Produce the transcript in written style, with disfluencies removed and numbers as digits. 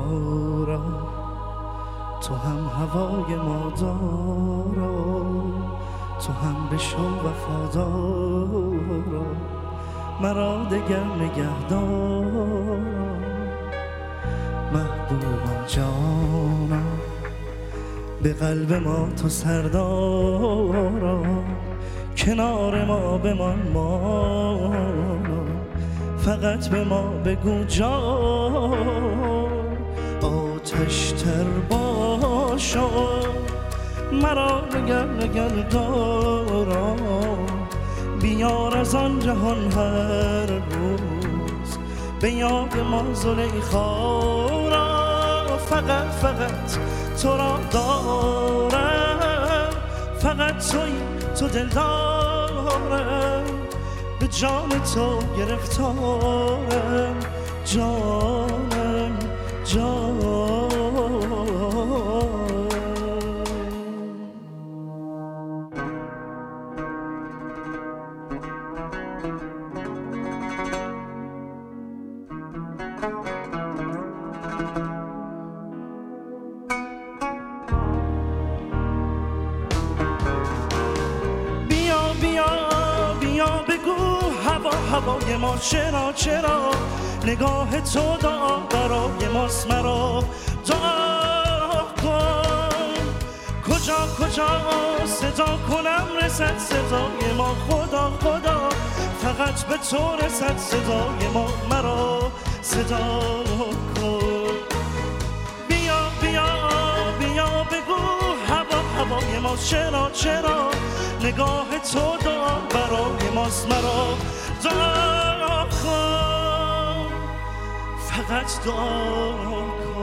یارا تو هم هوای ما دارا تو هم بشو وفادارا مرا دگر نگهدارا محبوبم جانم به قلب ما تو سردارا کنار ما بمان مانا فقط به ما بگو جان آتش تر باشا مرا نگر دارا بیار از آن جهان هر روز به یاد ما زلیخا را فقط تو را دارم فقط تو دل دارم به جان تو گرفتارم جانم بیا بگو هوای ما چرا نگاه تو دعا برای ماست مرا دعا کن کجا صدا کنم رسد صدای ما خدا فقط به تو رسد صدای ما مرا صدا کن بیا بگو هوای ما چرا نگاه تو دعا برای ماست مرا دعا کن فقط دعا کن